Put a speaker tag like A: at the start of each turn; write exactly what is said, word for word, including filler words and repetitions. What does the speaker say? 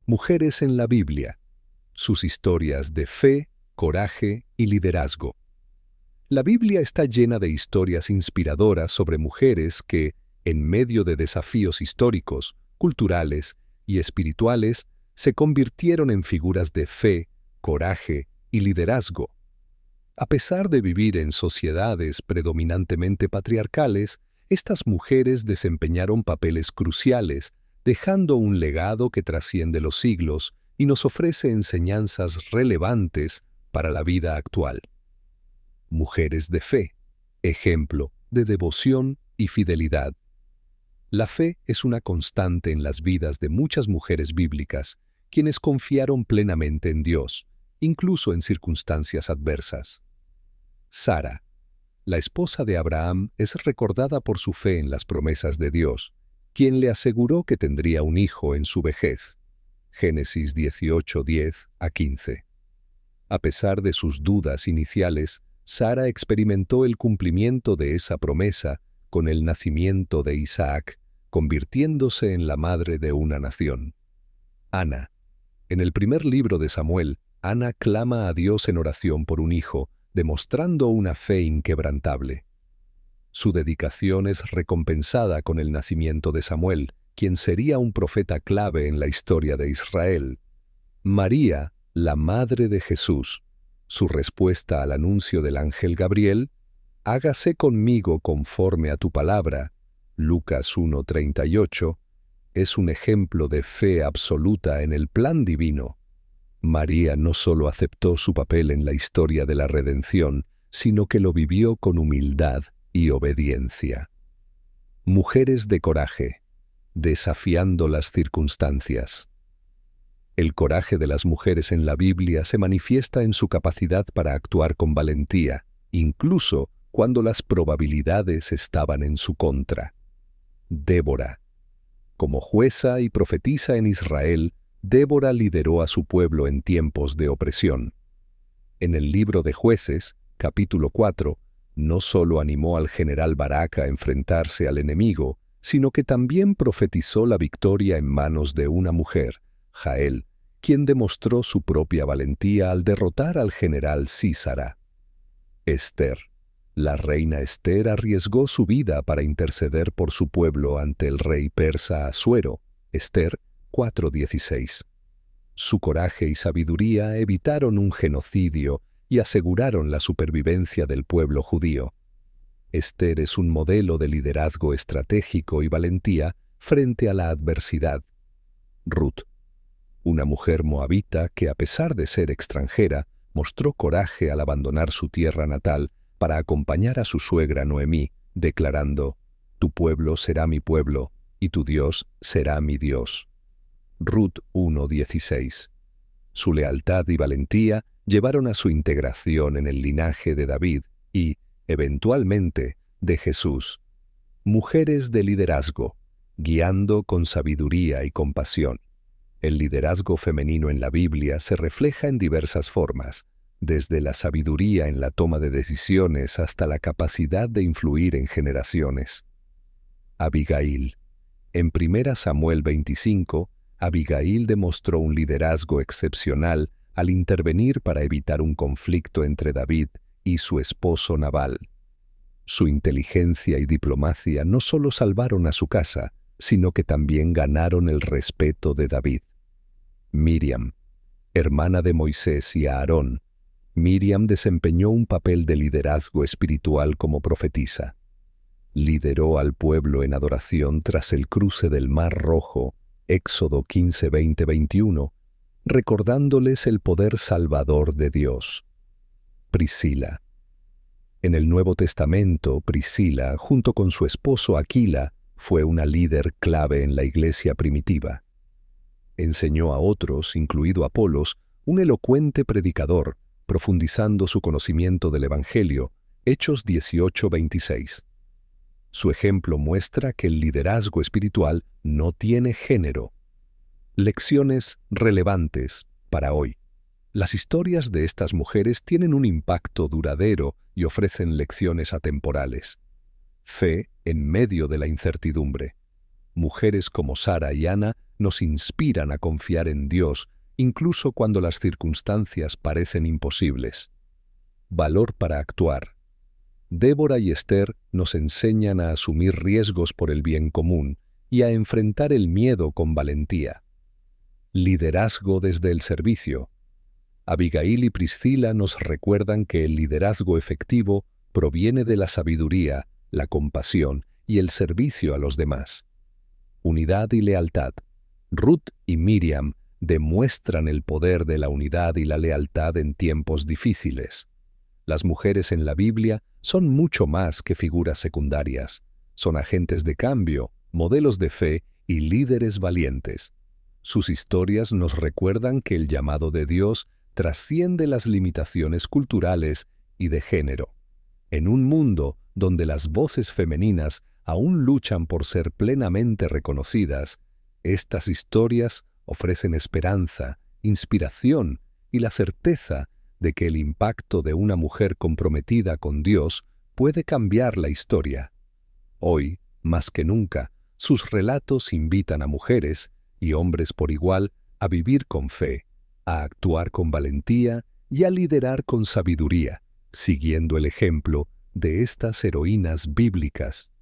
A: Mujeres en la Biblia, sus historias de fe, coraje y liderazgo. La Biblia está llena de historias inspiradoras sobre mujeres que, en medio de desafíos históricos, culturales y espirituales, se convirtieron en figuras de fe, coraje y liderazgo. A pesar de vivir en sociedades predominantemente patriarcales, estas mujeres desempeñaron papeles cruciales, dejando un legado que trasciende los siglos y nos ofrece enseñanzas relevantes para la vida actual. Mujeres de fe, ejemplo de devoción y fidelidad. La fe es una constante en las vidas de muchas mujeres bíblicas, quienes confiaron plenamente en Dios, incluso en circunstancias adversas. Sara, la esposa de Abraham, es recordada por su fe en las promesas de Dios, quien le aseguró que tendría un hijo en su vejez. Génesis dieciocho, diez a quince. A pesar de sus dudas iniciales, Sara experimentó el cumplimiento de esa promesa con el nacimiento de Isaac, convirtiéndose en la madre de una nación. Ana. En el primer libro de Samuel, Ana clama a Dios en oración por un hijo, demostrando una fe inquebrantable. Su dedicación es recompensada con el nacimiento de Samuel, quien sería un profeta clave en la historia de Israel. María, la madre de Jesús. Su respuesta al anuncio del ángel Gabriel: «Hágase conmigo conforme a tu palabra», Lucas uno, treinta y ocho, es un ejemplo de fe absoluta en el plan divino. María no solo aceptó su papel en la historia de la redención, sino que lo vivió con humildad y obediencia. Mujeres de coraje, desafiando las circunstancias. El coraje de las mujeres en la Biblia se manifiesta en su capacidad para actuar con valentía, incluso cuando las probabilidades estaban en su contra. Débora. Como jueza y profetisa en Israel, Débora lideró a su pueblo en tiempos de opresión. En el libro de Jueces, capítulo cuatro, no solo animó al general Barak a enfrentarse al enemigo, sino que también profetizó la victoria en manos de una mujer, Jael, quien demostró su propia valentía al derrotar al general Sísara. Esther. La reina Esther arriesgó su vida para interceder por su pueblo ante el rey persa Asuero. Esther cuatro dieciséis. Su coraje y sabiduría evitaron un genocidio y aseguraron la supervivencia del pueblo judío. Esther es un modelo de liderazgo estratégico y valentía frente a la adversidad. Ruth. Una mujer moabita que, a pesar de ser extranjera, mostró coraje al abandonar su tierra natal para acompañar a su suegra Noemí, declarando: «Tu pueblo será mi pueblo, y tu Dios será mi Dios». Ruth uno dieciséis. Su lealtad y valentía llevaron a su integración en el linaje de David y, eventualmente, de Jesús. Mujeres de liderazgo, guiando con sabiduría y compasión. El liderazgo femenino en la Biblia se refleja en diversas formas, desde la sabiduría en la toma de decisiones hasta la capacidad de influir en generaciones. Abigail. En primera Samuel veinticinco, Abigail demostró un liderazgo excepcional al intervenir para evitar un conflicto entre David y su esposo Nabal. Su inteligencia y diplomacia no solo salvaron a su casa, sino que también ganaron el respeto de David. Miriam. Hermana de Moisés y Aarón, Miriam desempeñó un papel de liderazgo espiritual como profetisa. Lideró al pueblo en adoración tras el cruce del Mar Rojo, Éxodo quince, veinte, veintiuno, recordándoles el poder salvador de Dios. Priscila. En el Nuevo Testamento, Priscila, junto con su esposo Aquila, fue una líder clave en la iglesia primitiva. Enseñó a otros, incluido Apolos, un elocuente predicador, profundizando su conocimiento del Evangelio, Hechos dieciocho, veintiséis. Su ejemplo muestra que el liderazgo espiritual no tiene género. Lecciones relevantes para hoy. Las historias de estas mujeres tienen un impacto duradero y ofrecen lecciones atemporales. Fe en medio de la incertidumbre. Mujeres como Sara y Ana nos inspiran a confiar en Dios, incluso cuando las circunstancias parecen imposibles. Valor para actuar. Débora y Esther nos enseñan a asumir riesgos por el bien común y a enfrentar el miedo con valentía. Liderazgo desde el servicio. Abigail y Priscila nos recuerdan que el liderazgo efectivo proviene de la sabiduría, la compasión y el servicio a los demás. Unidad y lealtad. Ruth y Miriam demuestran el poder de la unidad y la lealtad en tiempos difíciles. Las mujeres en la Biblia son mucho más que figuras secundarias. Son agentes de cambio, modelos de fe y líderes valientes. Sus historias nos recuerdan que el llamado de Dios trasciende las limitaciones culturales y de género. En un mundo donde las voces femeninas aún luchan por ser plenamente reconocidas, estas historias ofrecen esperanza, inspiración y la certeza de que el impacto de una mujer comprometida con Dios puede cambiar la historia. Hoy, más que nunca, sus relatos invitan a mujeres y hombres por igual a vivir con fe, a actuar con valentía y a liderar con sabiduría, siguiendo el ejemplo de estas heroínas bíblicas.